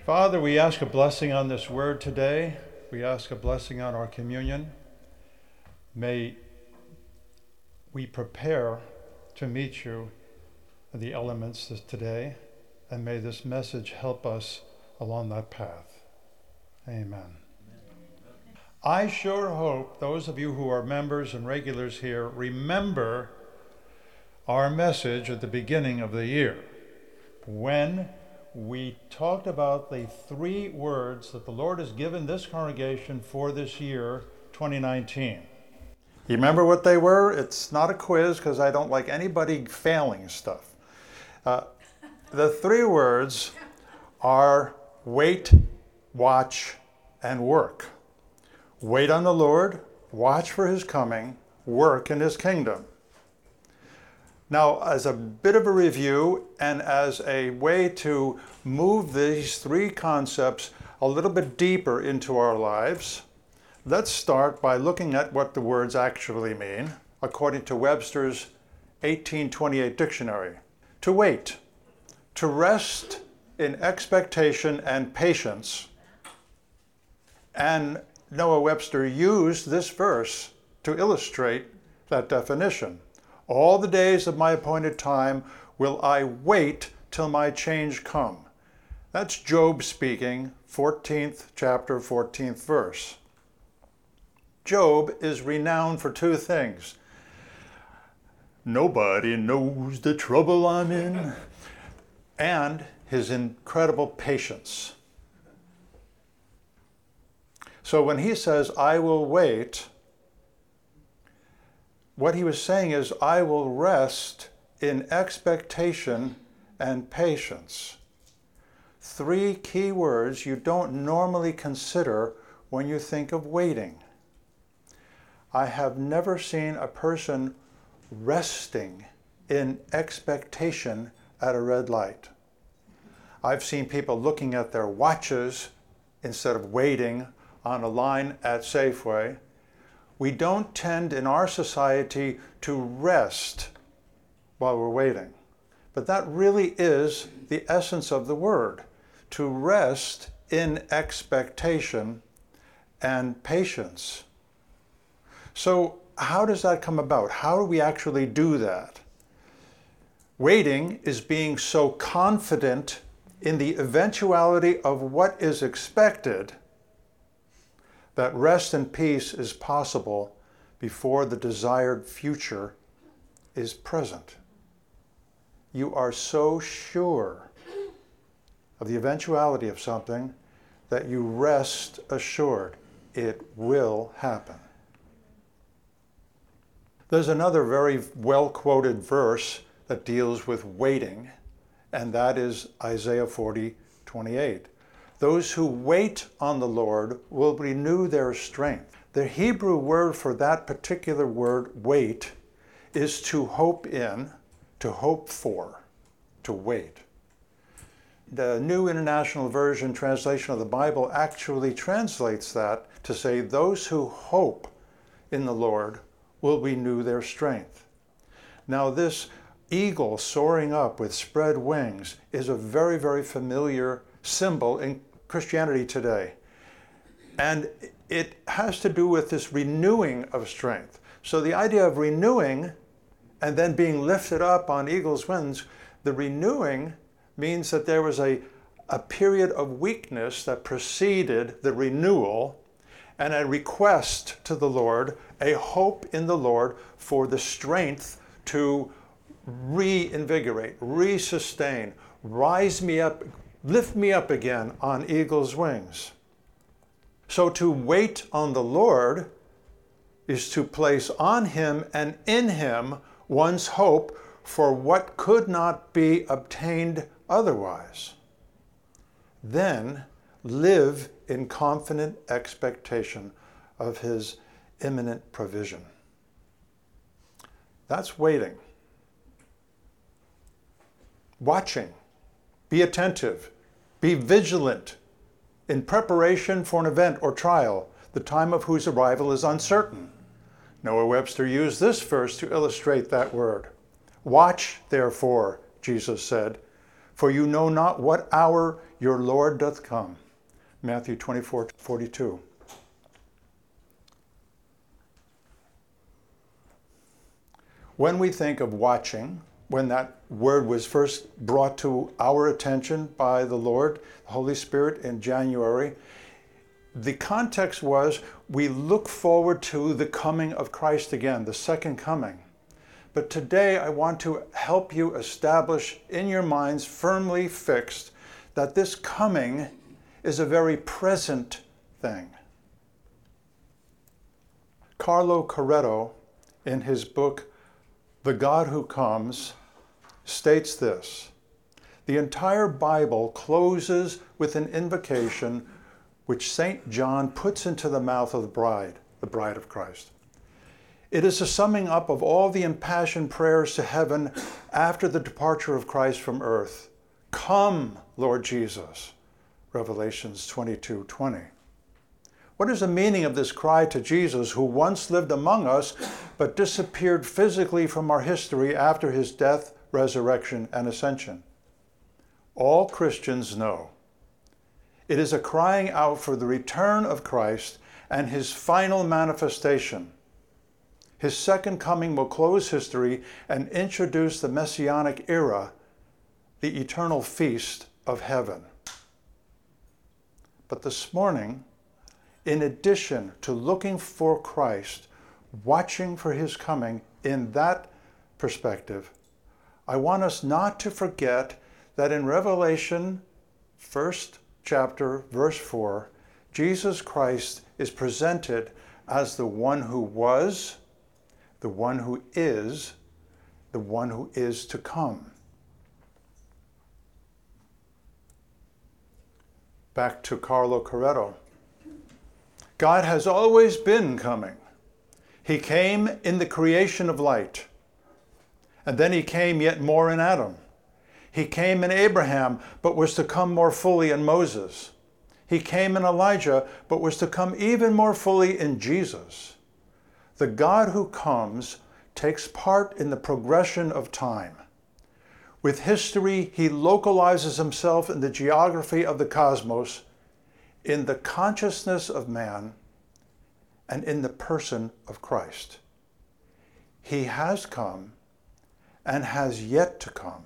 Father, we ask a blessing on this word today. We ask a blessing on our communion. May we prepare to meet you in the elements today, and may this message help us along that path. Amen. I sure hope those of you who are members and regulars here remember our message at the beginning of the year when we talked about the three words that the Lord has given this congregation for this year, 2019. You remember what they were? It's not a quiz because I don't like anybody failing stuff. The three words are wait, watch, and work. Wait on the Lord, watch for his coming, work in his kingdom. Now, as a bit of a review and as a way to move these three concepts a little bit deeper into our lives, let's start by looking at what the words actually mean, according to Webster's 1828 dictionary. To wait, to rest in expectation and patience. And Noah Webster used this verse to illustrate that definition. All the days of my appointed time will I wait till my change come. That's Job speaking, 14th chapter, 14th verse. Job is renowned for two things. Nobody knows the trouble I'm in, and his incredible patience. So when he says, I will wait, what he was saying is, I will rest in expectation and patience. Three key words you don't normally consider when you think of waiting. I have never seen a person resting in expectation at a red light. I've seen people looking at their watches instead of waiting on a line at Safeway. We don't tend in our society to rest while we're waiting. But that really is the essence of the word, to rest in expectation and patience. So how does that come about? How do we actually do that? Waiting is being so confident in the eventuality of what is expected that rest and peace is possible before the desired future is present. You are so sure of the eventuality of something that you rest assured it will happen. There's another very well-quoted verse that deals with waiting, and that is Isaiah 40:28. Those who wait on the Lord will renew their strength. The Hebrew word for that particular word, wait, is to hope in, to hope for, to wait. The New International Version translation of the Bible actually translates that to say, those who hope in the Lord will renew their strength. Now, this eagle soaring up with spread wings is a very, very familiar symbol in Christianity today. And it has to do with this renewing of strength. So the idea of renewing and then being lifted up on eagle's wings, the renewing means that there was a period of weakness that preceded the renewal, and a request to the Lord, a hope in the Lord for the strength to reinvigorate, resustain, rise me up, lift me up again on eagle's wings. So to wait on the Lord is to place on him and in him one's hope for what could not be obtained otherwise. Then live in confident expectation of his imminent provision. That's waiting. Watching. Be attentive. Be vigilant in preparation for an event or trial, the time of whose arrival is uncertain. Noah Webster used this verse to illustrate that word. Watch, therefore, Jesus said, for you know not what hour your Lord doth come. Matthew 24:42. When we think of watching, when that word was first brought to our attention by the Lord, the Holy Spirit in January, the context was we look forward to the coming of Christ again, the second coming. But today I want to help you establish in your minds, firmly fixed, that this coming is a very present thing. Carlo Carretto, in his book, The God Who Comes, states this: the entire Bible closes with an invocation which St. John puts into the mouth of the bride of Christ. It is a summing up of all the impassioned prayers to heaven after the departure of Christ from earth. Come, Lord Jesus, Revelations 22:20. What is the meaning of this cry to Jesus, who once lived among us, but disappeared physically from our history after his death, resurrection, and ascension? All Christians know. It is a crying out for the return of Christ and his final manifestation. His second coming will close history and introduce the Messianic era, the eternal feast of heaven. But this morning, in addition to looking for Christ, watching for his coming in that perspective, I want us not to forget that in Revelation, 1st chapter, verse 4, Jesus Christ is presented as the one who was, the one who is, the one who is to come. Back to Carlo Carretto. God has always been coming. He came in the creation of light, and then he came yet more in Adam. He came in Abraham, but was to come more fully in Moses. He came in Elijah, but was to come even more fully in Jesus. The God who comes takes part in the progression of time. With history, he localizes himself in the geography of the cosmos, in the consciousness of man, and in the person of Christ. He has come and has yet to come.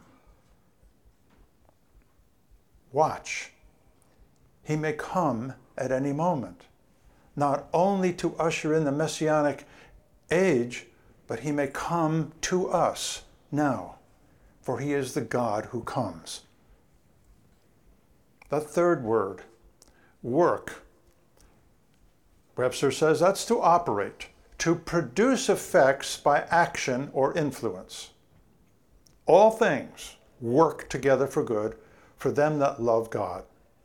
Watch. He may come at any moment, not only to usher in the Messianic age, but he may come to us now, for he is the God who comes. The third word, work. Webster says that's to operate, to produce effects by action or influence. All things work together for good for them that love God.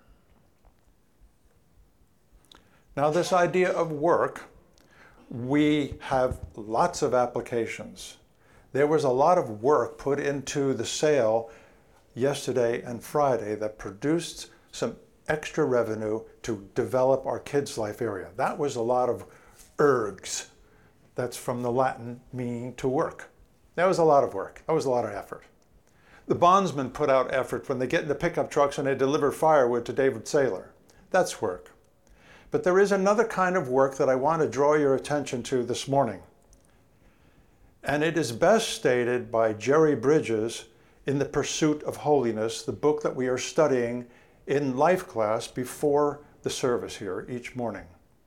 Now, this idea of work, we have lots of applications. There was a lot of work put into the sale yesterday and Friday that produced some extra revenue to develop our Kids Life area. That was a lot of ergs. That's from the Latin meaning to work. That was a lot of work. That was a lot of effort. The bondsmen put out effort when they get in the pickup trucks and they deliver firewood to David Saylor. That's work. But there is another kind of work that I want to draw your attention to this morning. And it is best stated by Jerry Bridges in The Pursuit of Holiness, the book that we are studying in life class before the service here each morning.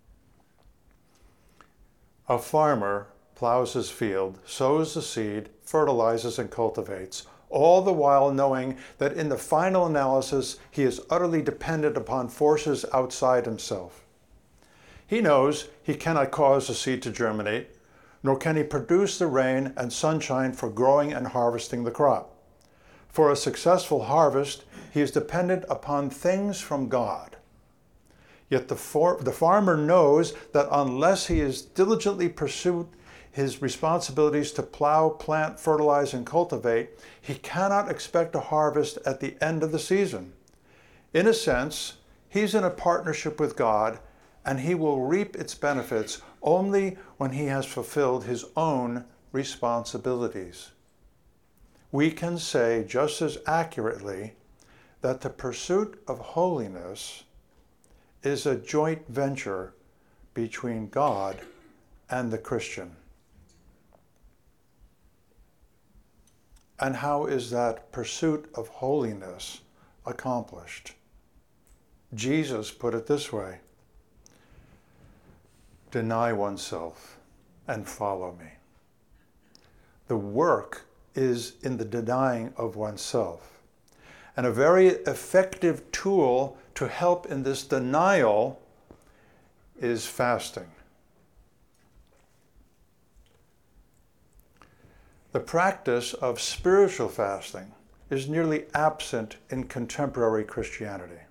A farmer plows his field, sows the seed, fertilizes and cultivates, all the while knowing that in the final analysis he is utterly dependent upon forces outside himself. He knows he cannot cause the seed to germinate, nor can he produce the rain and sunshine for growing and harvesting the crop. For a successful harvest, he is dependent upon things from God. Yet the farmer knows that unless he is diligently pursued his responsibilities to plow, plant, fertilize, and cultivate, he cannot expect a harvest at the end of the season. In a sense, he's in a partnership with God, and he will reap its benefits only when he has fulfilled his own responsibilities. We can say just as accurately that the pursuit of holiness is a joint venture between God and the Christian. And how is that pursuit of holiness accomplished? Jesus put it this way: deny oneself and follow me. The work is in the denying of oneself. And a very effective tool to help in this denial is fasting. The practice of spiritual fasting is nearly absent in contemporary Christianity.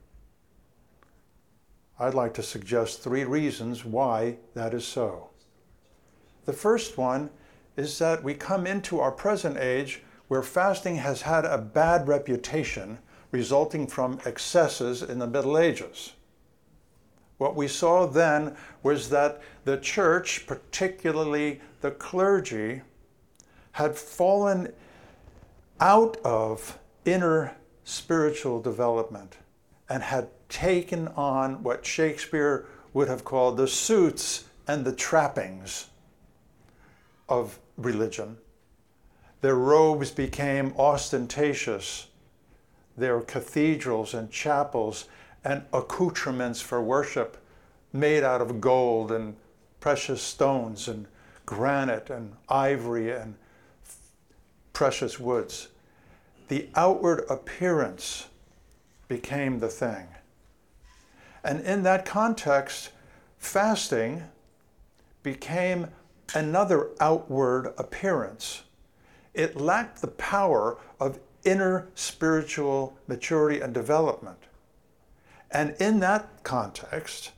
I'd like to suggest 3 reasons why that is so. The first one is that we come into our present age where fasting has had a bad reputation resulting from excesses in the Middle Ages. What we saw then was that the church, particularly the clergy, had fallen out of inner spiritual development and had taken on what Shakespeare would have called the suits and the trappings of religion. Their robes became ostentatious. Their cathedrals and chapels and accoutrements for worship made out of gold and precious stones and granite and ivory and precious woods. The outward appearance became the thing. And in that context, fasting became another outward appearance. It lacked the power of inner spiritual maturity and development. And in that context,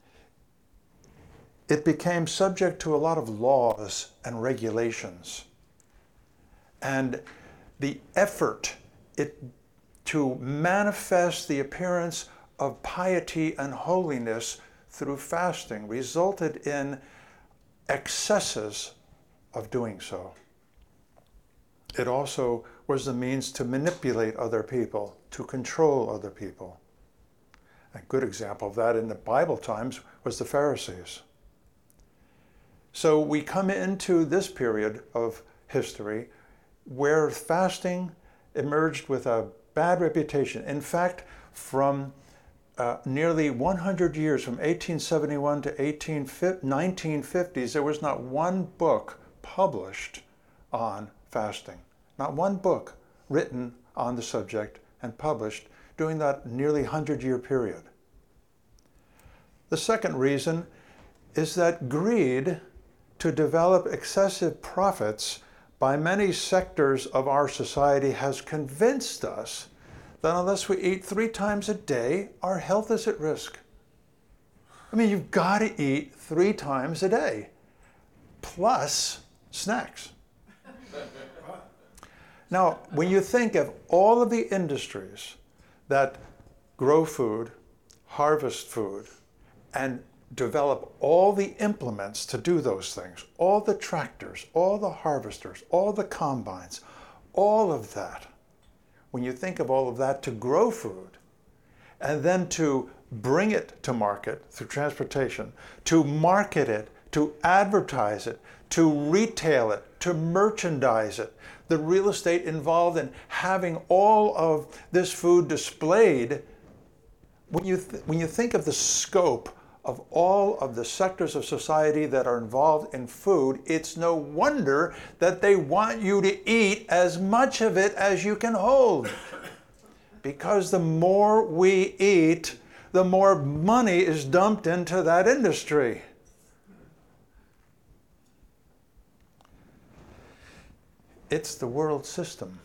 it became subject to a lot of laws and regulations. And the effort to manifest the appearance of piety and holiness through fasting resulted in excesses of doing so. It also was the means to manipulate other people, to control other people. A good example of that in the Bible times was the Pharisees. So we come into this period of history where fasting emerged with a bad reputation. In fact, from nearly 100 years, from 1871 to 1950s, there was not one book published on fasting. Not one book written on the subject and published during that nearly 100-year period. The second reason is that greed to develop excessive profits by many sectors of our society has convinced us that unless we eat 3 times a day, our health is at risk. I mean, you've got to eat 3 times a day, plus snacks. Now, when you think of all of the industries that grow food, harvest food, and develop all the implements to do those things, all the tractors, all the harvesters, all the combines, all of that, when you think of all of that to grow food, and then to bring it to market through transportation, to market it, to advertise it, to retail it, to merchandise it, the real estate involved in having all of this food displayed, when you think of the scope of all of the sectors of society that are involved in food, it's no wonder that they want you to eat as much of it as you can hold. Because the more we eat, the more money is dumped into that industry. It's the world system.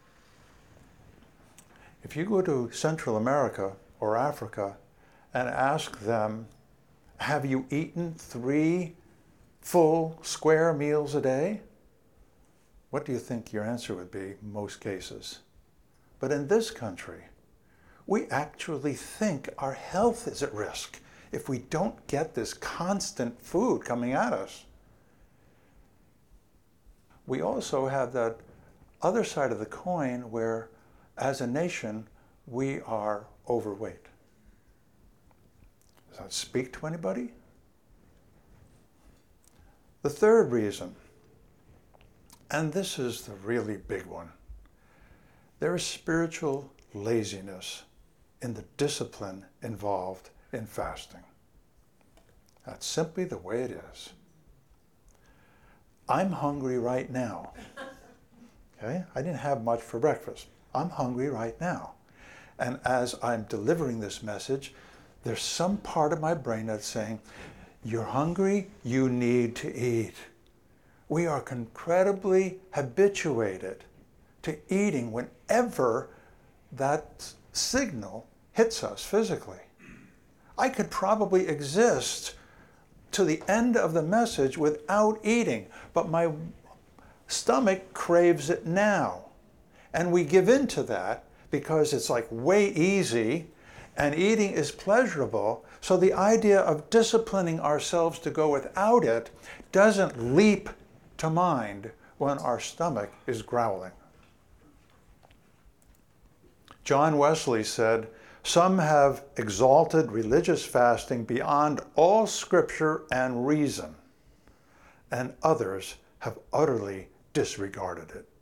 If you go to Central America or Africa and ask them, have you eaten 3 full square meals a day? What do you think your answer would be in most cases? But in this country, we actually think our health is at risk if we don't get this constant food coming at us. We also have that other side of the coin where, as a nation, we are overweight. Does that speak to anybody? The third reason, and this is the really big one, there is spiritual laziness in the discipline involved in fasting. That's simply the way it is. I'm hungry right now. Okay? I didn't have much for breakfast. I'm hungry right now. And as I'm delivering this message, there's some part of my brain that's saying, you're hungry, you need to eat. We are incredibly habituated to eating whenever that signal hits us physically. I could probably exist to the end of the message without eating, but my stomach craves it now. And we give in to that because it's like way easy and eating is pleasurable. So the idea of disciplining ourselves to go without it doesn't leap to mind when our stomach is growling. John Wesley said, "Some have exalted religious fasting beyond all scripture and reason, and others have utterly disregarded it."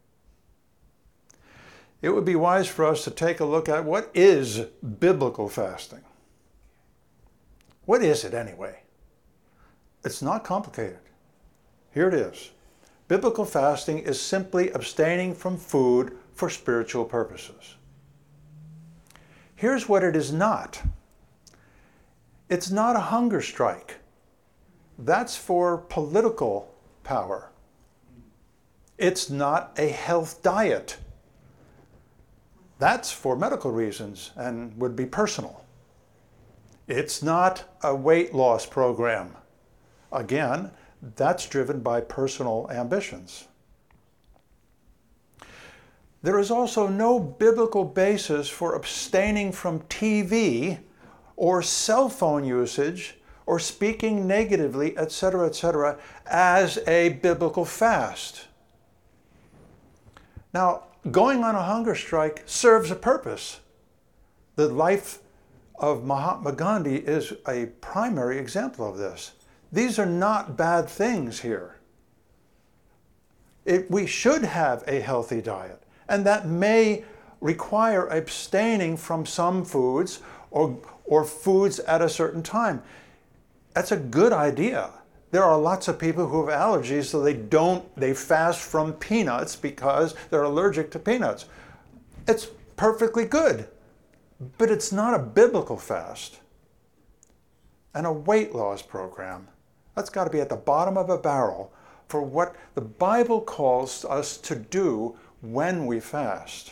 It would be wise for us to take a look at what is biblical fasting. What is it anyway? It's not complicated. Here it is. Biblical fasting is simply abstaining from food for spiritual purposes. Here's what it is not. It's not a hunger strike. That's for political power. It's not a health diet. That's for medical reasons and would be personal. It's not a weight loss program. Again, that's driven by personal ambitions. There is also no biblical basis for abstaining from TV or cell phone usage or speaking negatively, etc., as a biblical fast. Now, going on a hunger strike serves a purpose. The life of Mahatma Gandhi is a primary example of this. These are not bad things here. We should have a healthy diet, and that may require abstaining from some foods or foods at a certain time. That's a good idea. There are lots of people who have allergies, so they fast from peanuts because they're allergic to peanuts. It's perfectly good, but it's not a biblical fast. And a weight loss program, that's got to be at the bottom of a barrel for what the Bible calls us to do when we fast.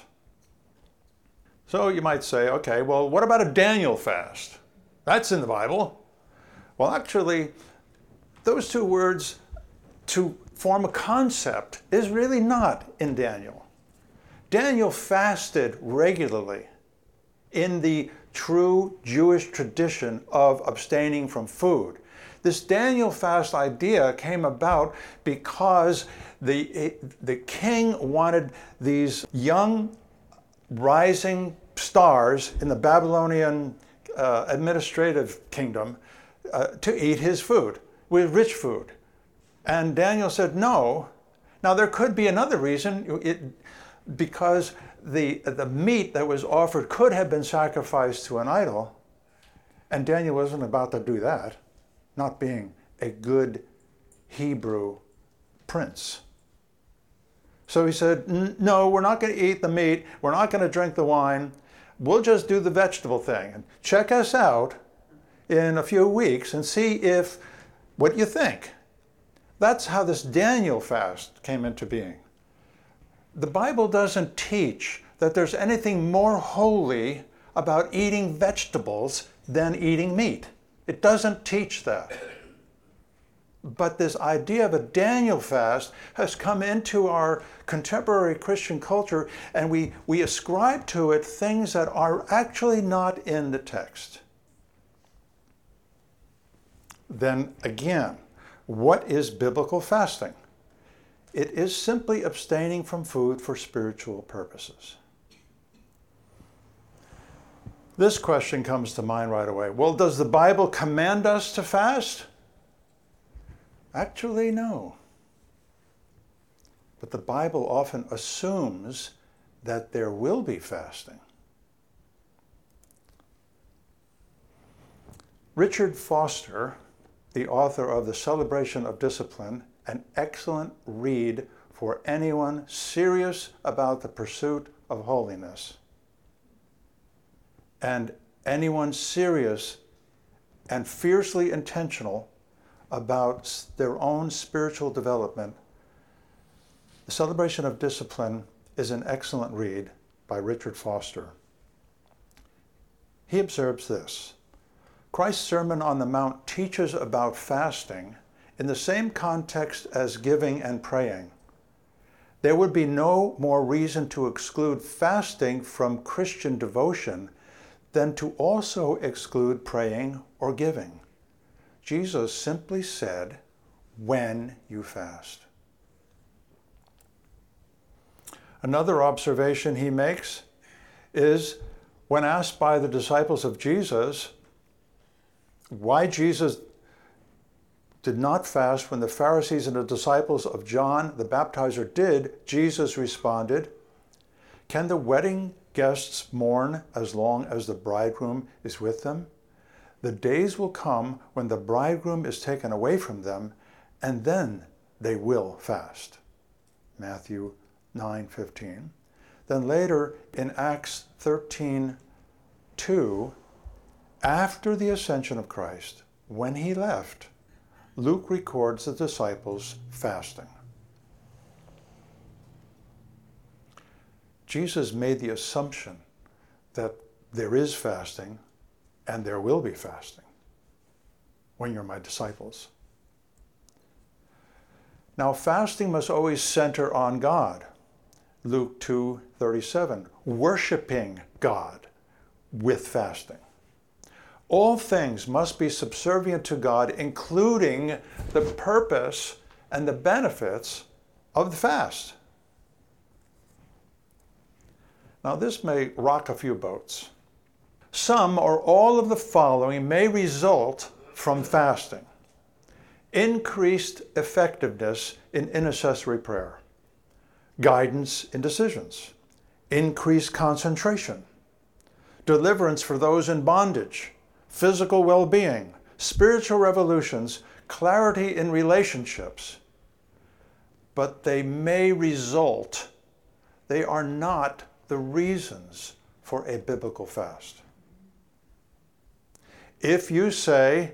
So you might say, okay, well, what about a Daniel fast? That's in the Bible. Well, actually, those two words to form a concept is really not in Daniel. Daniel fasted regularly in the true Jewish tradition of abstaining from food. This Daniel fast idea came about because the king wanted these young rising stars in the Babylonian administrative kingdom to eat his food, with rich food. And Daniel said no. Now there could be another reason, because the meat that was offered could have been sacrificed to an idol, and Daniel wasn't about to do that, not being a good Hebrew prince. So he said, no, we're not going to eat the meat, we're not going to drink the wine, we'll just do the vegetable thing. And check us out in a few weeks and see what you think. That's how this Daniel fast came into being. The Bible doesn't teach that there's anything more holy about eating vegetables than eating meat. It doesn't teach that. But this idea of a Daniel fast has come into our contemporary Christian culture, and we ascribe to it things that are actually not in the text. Then again, what is biblical fasting? It is simply abstaining from food for spiritual purposes. This question comes to mind right away. Well, does the Bible command us to fast? Actually, no. But the Bible often assumes that there will be fasting. Richard Foster, the author of The Celebration of Discipline, an excellent read for anyone serious about the pursuit of holiness, and anyone serious and fiercely intentional about their own spiritual development. The Celebration of Discipline is an excellent read by Richard Foster. He observes this: Christ's Sermon on the Mount teaches about fasting in the same context as giving and praying. There would be no more reason to exclude fasting from Christian devotion than to also exclude praying or giving. Jesus simply said, when you fast. Another observation he makes is when asked by the disciples of Jesus why Jesus did not fast when the Pharisees and the disciples of John the Baptizer did, Jesus responded, "Can the wedding guests mourn as long as the bridegroom is with them? The days will come when the bridegroom is taken away from them, and then they will fast." Matthew 9:15. Then later in Acts 13:2, after the ascension of Christ, when he left, Luke records the disciples fasting. Jesus made the assumption that there is fasting and there will be fasting when you're my disciples. Now, fasting must always center on God. Luke 2:37, worshiping God with fasting. All things must be subservient to God, including the purpose and the benefits of the fast. Now, this may rock a few boats. Some or all of the following may result from fasting: increased effectiveness in intercessory prayer, guidance in decisions, increased concentration, deliverance for those in bondage, physical well-being, spiritual revolutions, clarity in relationships. But they may result, they are not the reasons for a biblical fast. If you say,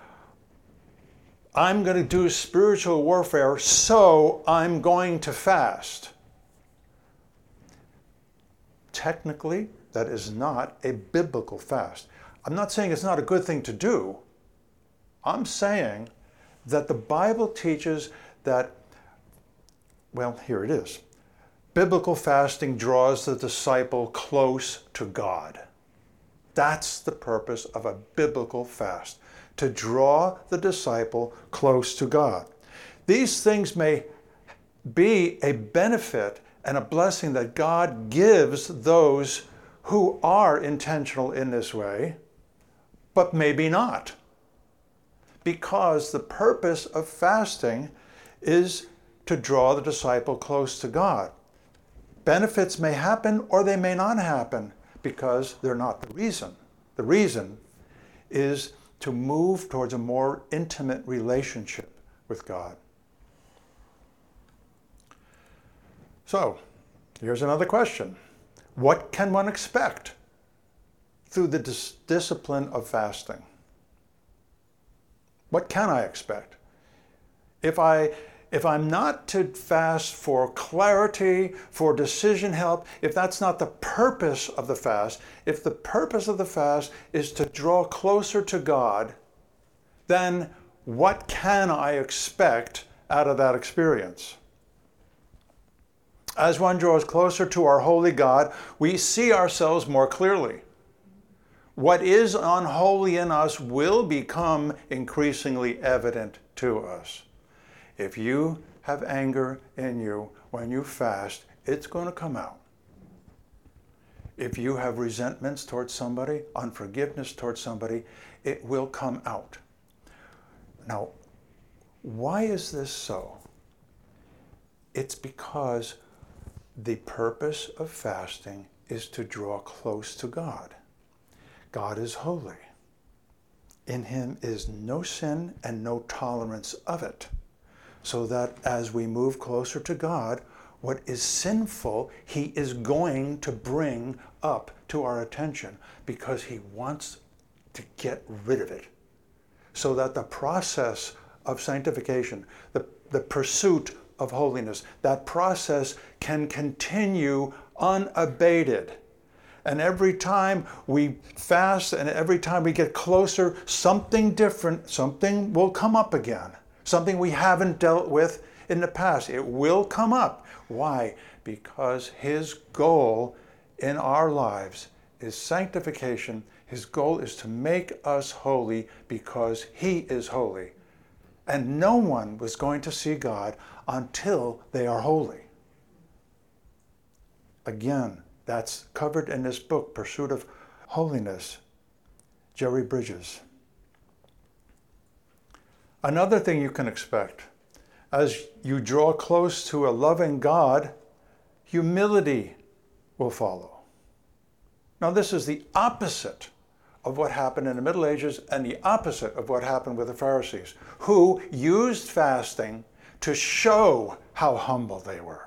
I'm going to do spiritual warfare, so I'm going to fast, technically, that is not a biblical fast. I'm not saying it's not a good thing to do. I'm saying that the Bible teaches that, well, here it is. Biblical fasting draws the disciple close to God. That's the purpose of a biblical fast, to draw the disciple close to God. These things may be a benefit and a blessing that God gives those who are intentional in this way, but maybe not. Because the purpose of fasting is to draw the disciple close to God. Benefits may happen or they may not happen because they're not the reason. The reason is to move towards a more intimate relationship with God. So, here's another question. What can one expect through the discipline of fasting? What can I expect? If I'm not to fast for clarity, for decision help, if that's not the purpose of the fast, if the purpose of the fast is to draw closer to God, then what can I expect out of that experience? As one draws closer to our holy God, we see ourselves more clearly. What is unholy in us will become increasingly evident to us. If you have anger in you when you fast, it's going to come out. If you have resentments towards somebody, unforgiveness towards somebody, it will come out. Now, why is this so? It's because the purpose of fasting is to draw close to God. God is holy. In him is no sin and no tolerance of it. So that as we move closer to God, what is sinful, he is going to bring up to our attention because he wants to get rid of it. So that the process of sanctification, the pursuit of holiness, that process can continue unabated. And every time we fast and every time we get closer, something different, something will come up again. Something we haven't dealt with in the past. It will come up. Why? Because his goal in our lives is sanctification. His goal is to make us holy because he is holy. And no one was going to see God until they are holy. Again, that's covered in this book, Pursuit of Holiness, Jerry Bridges. Another thing you can expect, as you draw close to a loving God, humility will follow. Now, this is the opposite of what happened in the Middle Ages and the opposite of what happened with the Pharisees, who used fasting to show how humble they were.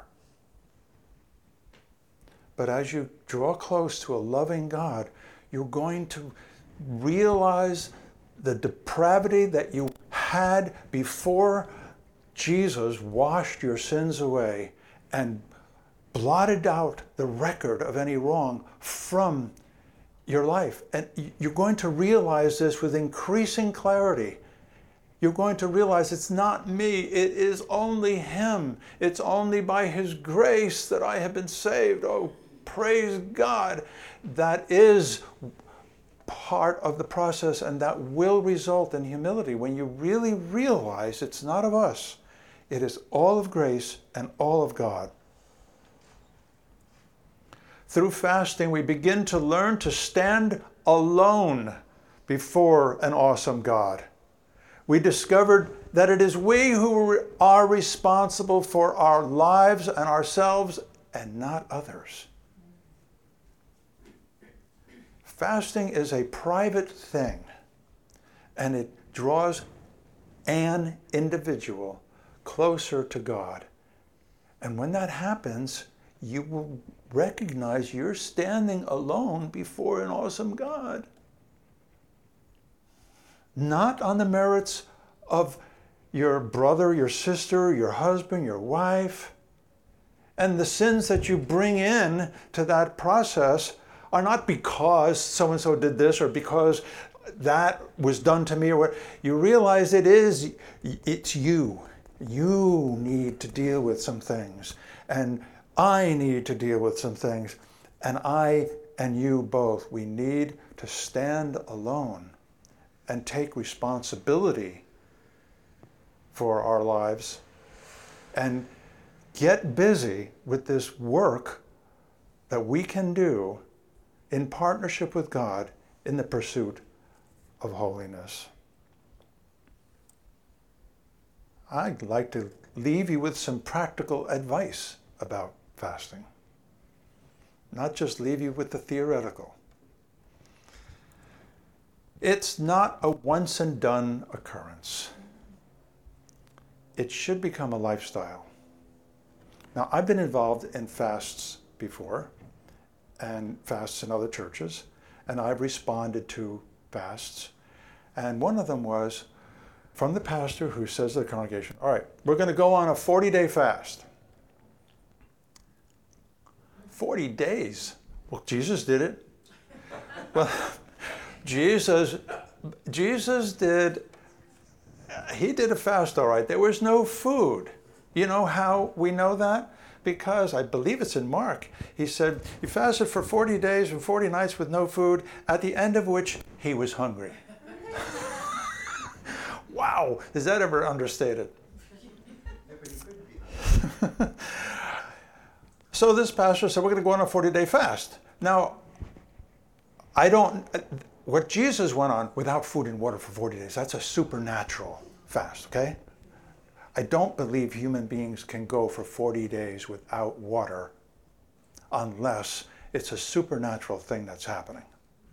But as you draw close to a loving God, you're going to realize the depravity that you had before Jesus washed your sins away and blotted out the record of any wrong from your life. And you're going to realize this with increasing clarity. You're going to realize it's not me, it is only him. It's only by his grace that I have been saved. Oh, praise God. That is part of the process, and that will result in humility when you really realize it's not of us. It is all of grace and all of God. Through fasting, we begin to learn to stand alone before an awesome God. We discovered that it is we who are responsible for our lives and ourselves and not others. Fasting is a private thing, and it draws an individual closer to God. And when that happens, you will recognize you're standing alone before an awesome God. Not on the merits of your brother, your sister, your husband, your wife. And the sins that you bring in to that process are not because so-and-so did this or because that was done to me or what. You realize it's you. You need to deal with some things. And I need to deal with some things. And I and you both, we need to stand alone and take responsibility for our lives and get busy with this work that we can do in partnership with God in the pursuit of holiness. I'd like to leave you with some practical advice about fasting, not just leave you with the theoretical. It's not a once and done occurrence. It should become a lifestyle. Now, I've been involved in fasts before, and fasts in other churches, and I've responded to fasts. And one of them was from the pastor who says to the congregation, all right, we're going to go on a 40-day fast. 40 days? Well, Jesus did it. Well, Jesus did, he did a fast all right. There was no food. You know how we know that? Because I believe it's in Mark. He said, he fasted for 40 days and 40 nights with no food, at the end of which he was hungry. Wow, is that ever understated? So this pastor said, we're going to go on a 40-day fast. Now, what Jesus went on without food and water for 40 days, that's a supernatural fast, okay? I don't believe human beings can go for 40 days without water unless it's a supernatural thing that's happening.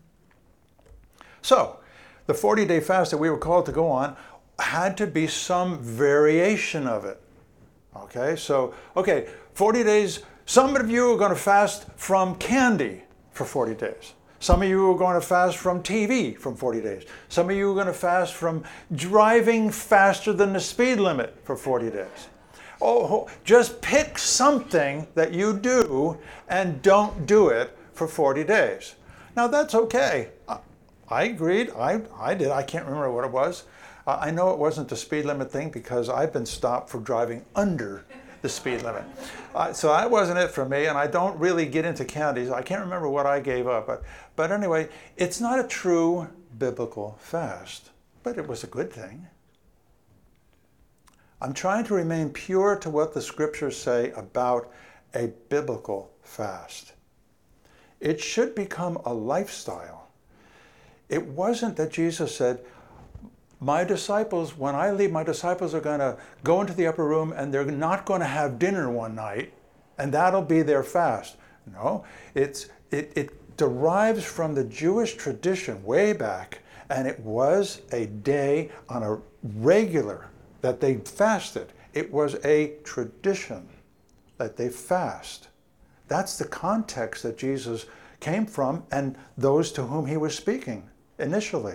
So, the 40-day fast that we were called to go on had to be some variation of it. Okay, so, 40 days, some of you are going to fast from candy for 40 days. Some of you are going to fast from TV for 40 days. Some of you are going to fast from driving faster than the speed limit for 40 days. Just pick something that you do and don't do it for 40 days. Now that's okay. I agreed. I did. I can't remember what it was. I know it wasn't the speed limit thing because I've been stopped for driving under the speed limit. So that wasn't it for me, and I don't really get into candies. I can't remember what I gave up. But anyway, it's not a true biblical fast, but it was a good thing. I'm trying to remain pure to what the scriptures say about a biblical fast. It should become a lifestyle. It wasn't that Jesus said, my disciples, when I leave, my disciples are going to go into the upper room and they're not going to have dinner one night, and that'll be their fast. No, it derives from the Jewish tradition way back, and it was a day on a regular that they fasted. It was a tradition that they fast. That's the context that Jesus came from and those to whom he was speaking initially.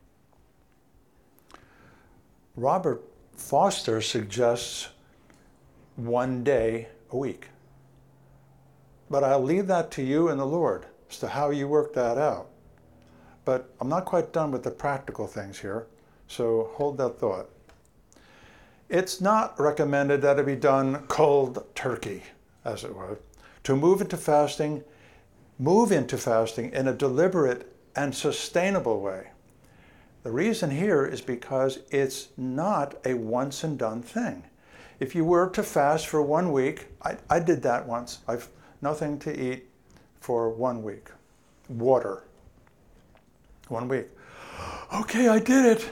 Robert Foster suggests 1 day a week. But I'll leave that to you and the Lord as to how you work that out. But I'm not quite done with the practical things here, so hold that thought. It's not recommended that it be done cold turkey, as it were. To move into fasting in a deliberate and sustainable way. The reason here is because it's not a once and done thing. If you were to fast for 1 week, I did that once. I've nothing to eat for 1 week. Water. 1 week. Okay, I did it.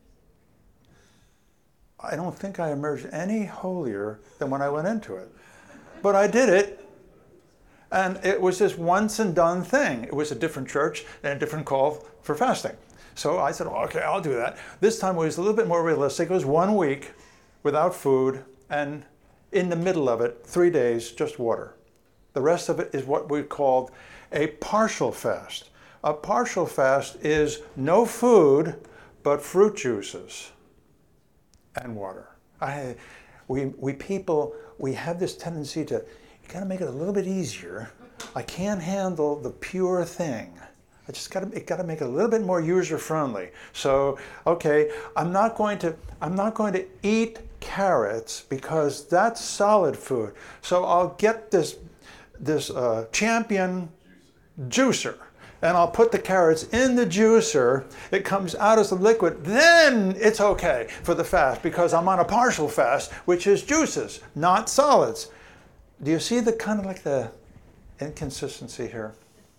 I don't think I emerged any holier than when I went into it. But I did it. And it was this once and done thing. It was a different church and a different call for fasting. So I said, okay, I'll do that. This time it was a little bit more realistic. It was 1 week without food, and in the middle of it, 3 days, just water. The rest of it is what we called a partial fast. A partial fast is no food, but fruit juices and water. We people, we have this tendency to, you gotta make it a little bit easier. I can't handle the pure thing. It gotta make it a little bit more user friendly. So, okay, I'm not going to eat carrots because that's solid food. So I'll get this Champion juicer, and I'll put the carrots in the juicer. It comes out as a liquid. Then it's okay for the fast because I'm on a partial fast, which is juices, not solids. Do you see the kind of like the inconsistency here?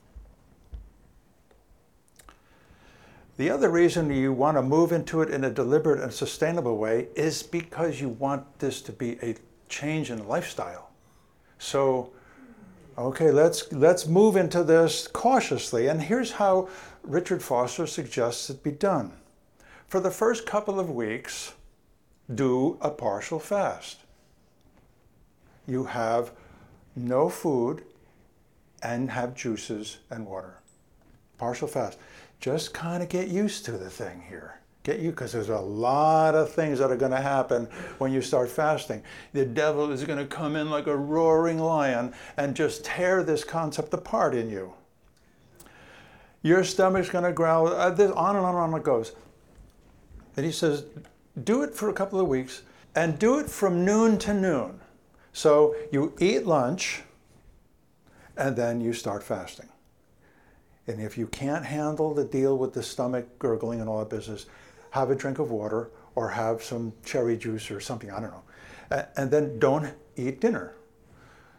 The other reason you want to move into it in a deliberate and sustainable way is because you want this to be a change in lifestyle. So, okay, let's move into this cautiously. And here's how Richard Foster suggests it be done. For the first couple of weeks, do a partial fast. You have no food and have juices and water. Partial fast. Just kind of get used to the thing here. Because there's a lot of things that are going to happen when you start fasting. The devil is going to come in like a roaring lion and just tear this concept apart in you. Your stomach's going to growl, on and on it goes. And he says, do it for a couple of weeks and do it from noon to noon. So you eat lunch and then you start fasting. And if you can't handle the deal with the stomach gurgling and all that business, have a drink of water or have some cherry juice or something, I don't know. And then don't eat dinner.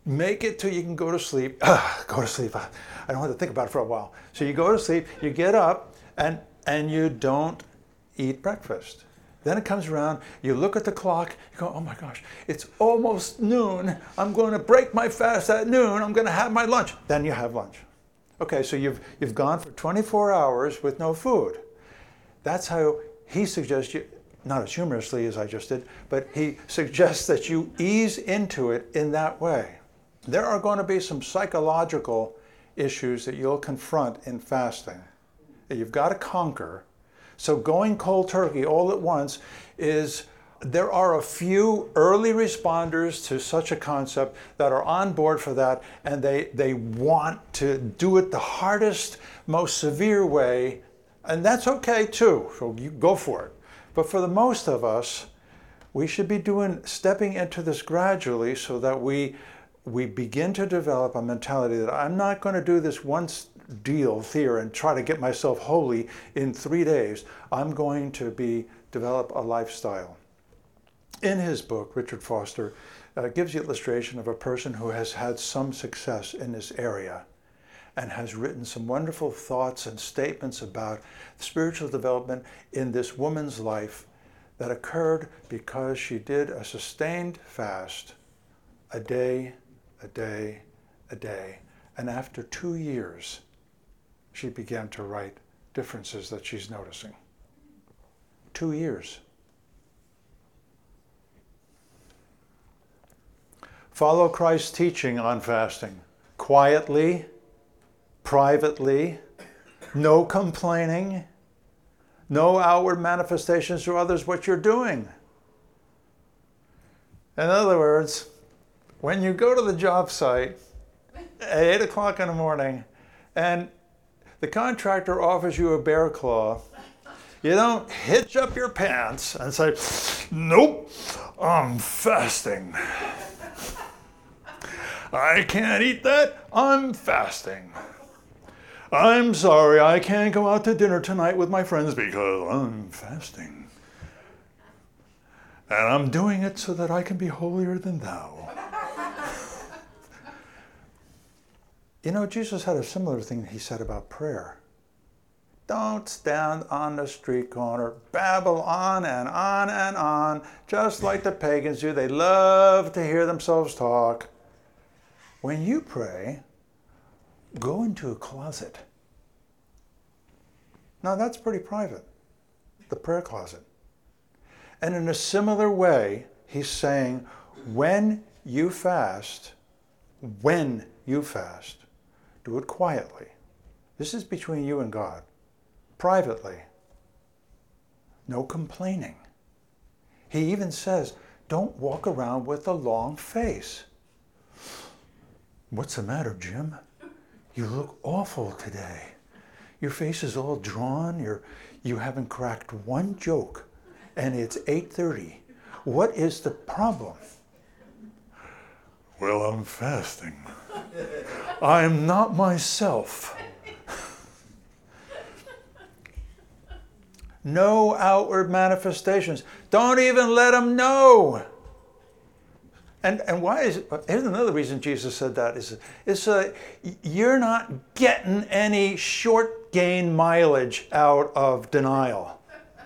make it till you can go to sleep. Go to sleep. I don't have to think about it for a while. So you go to sleep, you get up, and you don't eat breakfast. Then it comes around, you look at the clock, you go, oh my gosh, it's almost noon. I'm going to break my fast at noon. I'm going to have my lunch. Then you have lunch. Okay, so you've gone for 24 hours with no food. That's how he suggests you, not as humorously as I just did, but he suggests that you ease into it in that way. There are going to be some psychological issues that you'll confront in fasting that you've got to conquer. So going cold turkey all at once there are a few early responders to such a concept that are on board for that, and they want to do it the hardest, most severe way, and that's okay too, so you go for it. But for the most of us, we should be stepping into this gradually so that we begin to develop a mentality that I'm not going to do this once deal here and try to get myself holy in 3 days. I'm going to develop a lifestyle. In his book, Richard Foster gives you illustration of a person who has had some success in this area and has written some wonderful thoughts and statements about spiritual development in this woman's life that occurred because she did a sustained fast, a day, a day, a day. And after 2 years, she began to write differences that she's noticing. 2 years. Follow Christ's teaching on fasting. Quietly, privately, no complaining, no outward manifestations to others what you're doing. In other words, when you go to the job site at 8 o'clock in the morning and the contractor offers you a bear claw, you don't hitch up your pants and say, nope, I'm fasting. I can't eat that, I'm fasting. I'm sorry, I can't go out to dinner tonight with my friends because I'm fasting. And I'm doing it so that I can be holier than thou. You know, Jesus had a similar thing he said about prayer. Don't stand on the street corner, babble on and on and on, just like the pagans do. They love to hear themselves talk. When you pray, go into a closet. Now that's pretty private, the prayer closet. And in a similar way, he's saying, when you fast, do it quietly. This is between you and God. Privately. No complaining. He even says, don't walk around with a long face. What's the matter, Jim? You look awful today. Your face is all drawn. You haven't cracked one joke. And it's 8:30. What is the problem? Well, I'm fasting. I'm not myself. No outward manifestations. Don't even let them know. And why is it? Here's another reason Jesus said that is you're not getting any short gain mileage out of denial.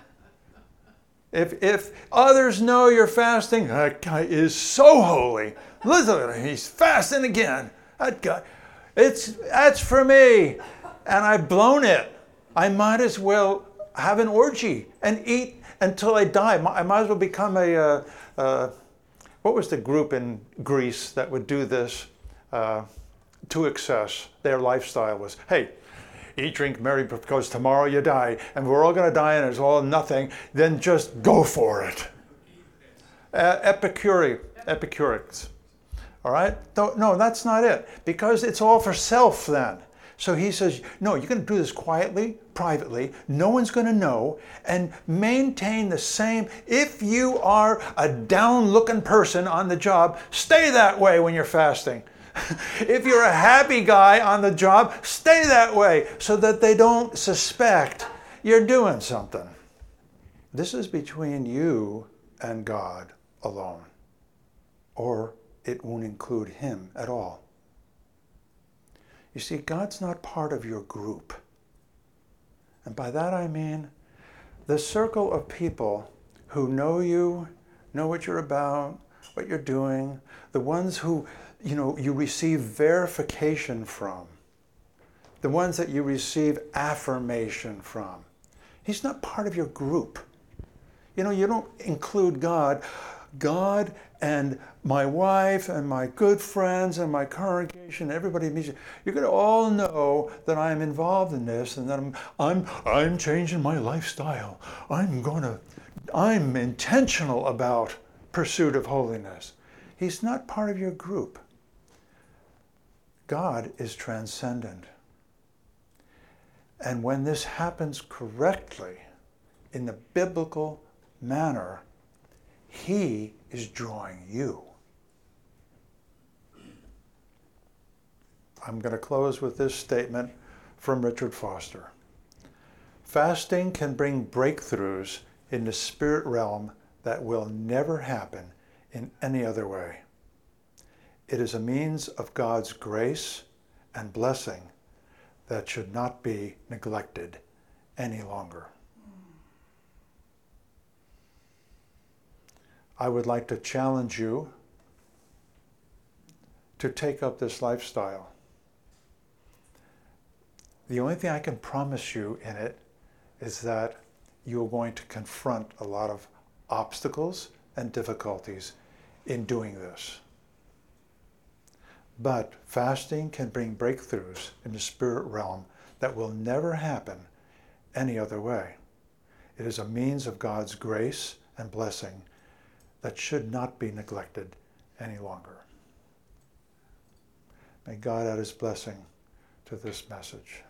If others know you're fasting, that guy is so holy. Listen at him, he's fasting again. That guy, that's for me, and I've blown it. I might as well have an orgy and eat until I die. I might as well become what was the group in Greece that would do this to excess? Their lifestyle was, hey, eat, drink, marry, because tomorrow you die, and we're all going to die, and it's all nothing. Then just go for it. Epicurics. All right? No, that's not it, because it's all for self then. So he says, no, you're going to do this quietly, privately. No one's going to know, and maintain the same. If you are a down-looking person on the job, stay that way when you're fasting. If you're a happy guy on the job, stay that way so that they don't suspect you're doing something. This is between you and God alone. Or it won't include him at all. You see, God's not part of your group. And by that I mean the circle of people who know you, know what you're about, what you're doing, the ones who, you receive verification from, the ones that you receive affirmation from. He's not part of your group. You don't include God. God and my wife and my good friends and my congregation, everybody meets you. You're going to all know that I'm involved in this and that I'm changing my lifestyle. I'm intentional about pursuit of holiness. He's not part of your group. God is transcendent. And when this happens correctly, in the biblical manner, he is drawing you. I'm going to close with this statement from Richard Foster. Fasting can bring breakthroughs in the spirit realm that will never happen in any other way. It is a means of God's grace and blessing that should not be neglected any longer. I would like to challenge you to take up this lifestyle. The only thing I can promise you in it is that you're going to confront a lot of obstacles and difficulties in doing this. But fasting can bring breakthroughs in the spirit realm that will never happen any other way. It is a means of God's grace and blessing that should not be neglected any longer. May God add his blessing to this message.